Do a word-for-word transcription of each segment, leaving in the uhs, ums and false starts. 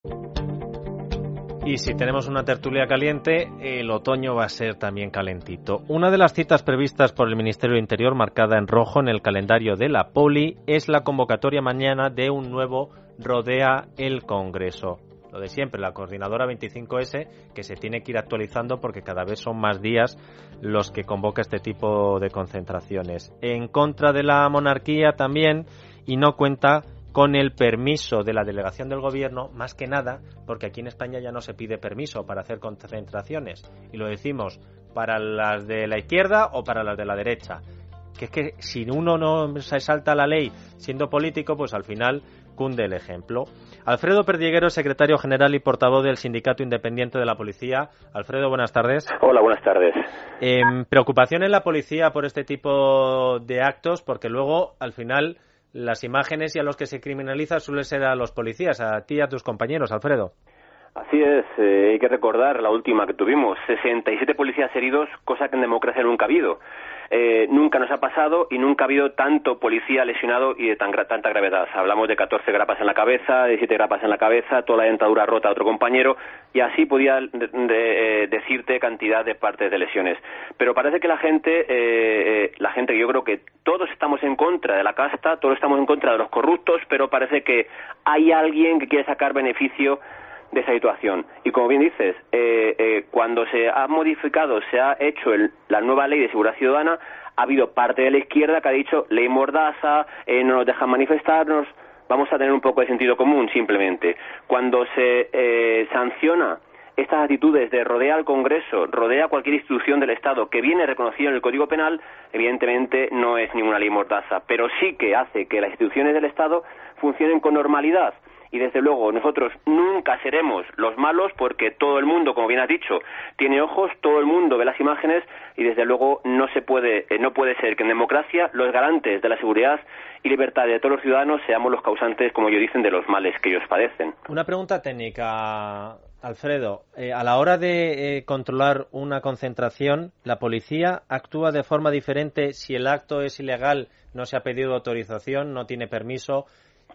Y si tenemos una tertulia caliente, el otoño va a ser también calentito. Una de las citas previstas por el Ministerio del Interior, marcada en rojo en el calendario de la Poli, es la convocatoria mañana de un nuevo Rodea el Congreso. Lo de siempre, la coordinadora veinticinco ese, que se tiene que ir actualizando porque cada vez son más días los que convoca este tipo de concentraciones. En contra de la monarquía también, y no cuenta con el permiso de la delegación del gobierno, más que nada, porque aquí en España ya no se pide permiso para hacer concentraciones, y lo decimos para las de la izquierda o para las de la derecha, que es que si uno no se salta la ley siendo político, pues al final cunde el ejemplo. Alfredo Perdiguero, secretario general y portavoz del Sindicato Independiente de la Policía. Alfredo, buenas tardes. Hola, buenas tardes. Eh, preocupación en la policía por este tipo de actos, porque luego, al final, las imágenes y a los que se criminaliza suelen ser a los policías, a ti y a tus compañeros, Alfredo. Así es, eh, hay que recordar la última que tuvimos, sesenta y siete policías heridos, cosa que en democracia nunca ha habido. Eh, nunca nos ha pasado y nunca ha habido tanto policía lesionado y de tan, tanta gravedad. Hablamos de catorce grapas en la cabeza, de siete grapas en la cabeza, toda la dentadura rota a otro compañero, y así podía de, de, eh, decirte cantidad de partes de lesiones. Pero parece que la gente, eh, eh, la gente, yo creo que todos estamos en contra de la casta, todos estamos en contra de los corruptos, pero parece que hay alguien que quiere sacar beneficio de esa situación. Y como bien dices, eh, eh, cuando se ha modificado, se ha hecho el, la nueva ley de seguridad ciudadana, ha habido parte de la izquierda que ha dicho ley mordaza, eh, no nos dejan manifestarnos, vamos a tener un poco de sentido común simplemente. Cuando se eh, sanciona estas actitudes de rodea al Congreso, rodea cualquier institución del Estado que viene reconocido en el Código Penal, evidentemente no es ninguna ley mordaza, pero sí que hace que las instituciones del Estado funcionen con normalidad. Y desde luego nosotros nunca seremos los malos porque todo el mundo, como bien has dicho, tiene ojos, todo el mundo ve las imágenes y desde luego no se puede, eh, no puede ser que en democracia los garantes de la seguridad y libertad de todos los ciudadanos seamos los causantes, como ellos dicen, de los males que ellos padecen. Una pregunta técnica, Alfredo. Eh, a la hora de eh, controlar una concentración, ¿la policía actúa de forma diferente si el acto es ilegal, no se ha pedido autorización, no tiene permiso,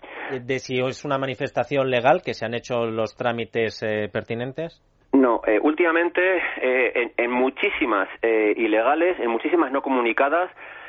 de si es una manifestación legal, que se han hecho los trámites eh, pertinentes? No, eh, últimamente eh, en, en muchísimas eh, ilegales, en muchísimas no comunicadas,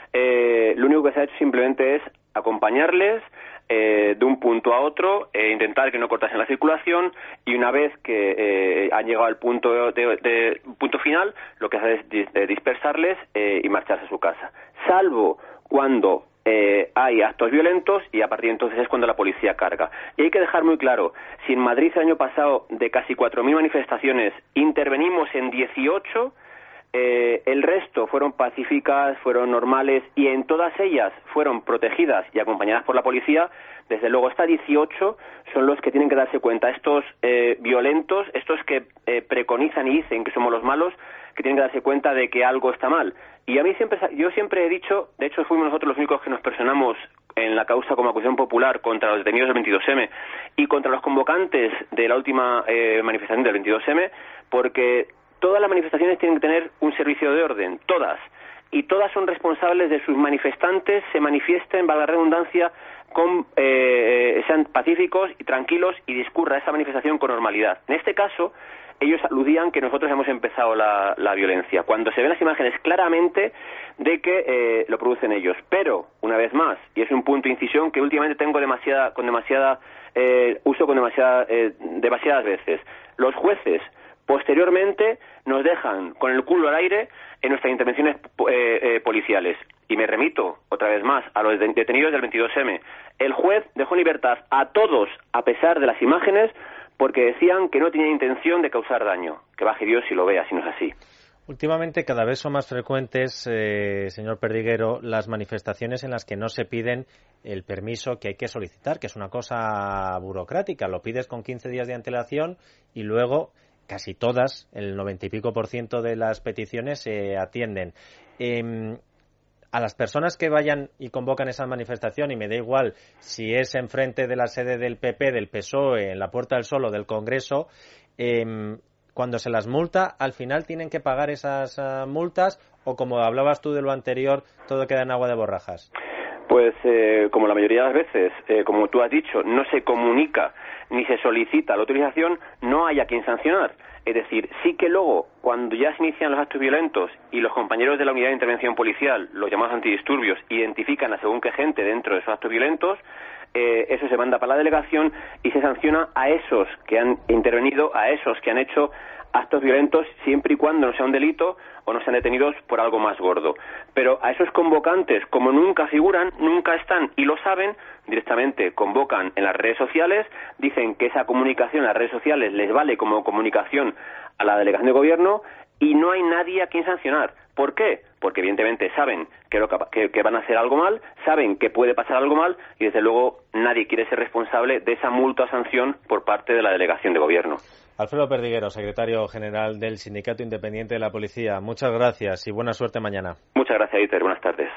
eh, lo único que se ha hecho simplemente es acompañarles eh, de un punto a otro, eh, intentar que no cortasen la circulación y una vez que eh, han llegado al punto de, de punto final, lo que hace es dis, eh, dispersarles eh, y marcharse a su casa, salvo cuando Eh, hay actos violentos y a partir de entonces es cuando la policía carga. Y hay que dejar muy claro, si en Madrid el año pasado de casi cuatro mil manifestaciones intervenimos en dieciocho, eh, el resto fueron pacíficas, fueron normales y en todas ellas fueron protegidas y acompañadas por la policía. Desde luego, estas dieciocho son los que tienen que darse cuenta, estos eh, violentos, estos que eh, preconizan y dicen que somos los malos, que tienen que darse cuenta de que algo está mal. Y a mí siempre, yo siempre he dicho, de hecho fuimos nosotros los únicos que nos personamos en la causa como acusación popular contra los detenidos del veintidós eme y contra los convocantes de la última eh, manifestación del veintidós eme, porque todas las manifestaciones tienen que tener un servicio de orden, todas, y todas son responsables de sus manifestantes, se manifiesten, valga la redundancia, con, eh, sean pacíficos y tranquilos y discurra esa manifestación con normalidad. En este caso, ellos aludían que nosotros hemos empezado la, la violencia, cuando se ven las imágenes claramente de que eh, lo producen ellos. Pero, una vez más, y es un punto de incisión que últimamente tengo demasiada, con demasiada, eh, uso con demasiada, eh, demasiadas veces, los jueces posteriormente nos dejan con el culo al aire en nuestras intervenciones eh, eh, policiales. Y me remito, otra vez más, a los detenidos del veintidós eme. El juez dejó en libertad a todos, a pesar de las imágenes, porque decían que no tenían intención de causar daño. Que baje Dios si lo vea, si no es así. Últimamente cada vez son más frecuentes, eh, señor Perdiguero, las manifestaciones en las que no se piden el permiso que hay que solicitar, que es una cosa burocrática. Lo pides con quince días de antelación y luego casi todas, el noventa y pico por ciento de las peticiones se atienden. Eh, a las personas que vayan y convocan esa manifestación, y me da igual si es enfrente de la sede del P P, del P S O E, en la Puerta del Sol o del Congreso, eh, cuando se las multa, al final tienen que pagar esas uh, multas, o como hablabas tú de lo anterior, todo queda en agua de borrajas. Pues eh, como la mayoría de las veces, eh, como tú has dicho, no se comunica ni se solicita la autorización, no haya quien sancionar. Es decir, sí que luego, cuando ya se inician los actos violentos y los compañeros de la unidad de intervención policial, los llamados antidisturbios, identifican a según qué gente dentro de esos actos violentos, eh, eso se manda para la delegación y se sanciona a esos que han intervenido, a esos que han hecho actos violentos, siempre y cuando no sea un delito o no sean detenidos por algo más gordo. Pero a esos convocantes, como nunca figuran, nunca están y lo saben, directamente convocan en las redes sociales, dicen que esa comunicación en las redes sociales les vale como comunicación a la delegación de gobierno y no hay nadie a quien sancionar. ¿Por qué? Porque evidentemente saben que, lo, que, que van a hacer algo mal, saben que puede pasar algo mal y desde luego nadie quiere ser responsable de esa multa o sanción por parte de la delegación de gobierno. Alfredo Perdiguero, secretario general del Sindicato Independiente de la Policía. Muchas gracias y buena suerte mañana. Muchas gracias, Iter. Buenas tardes.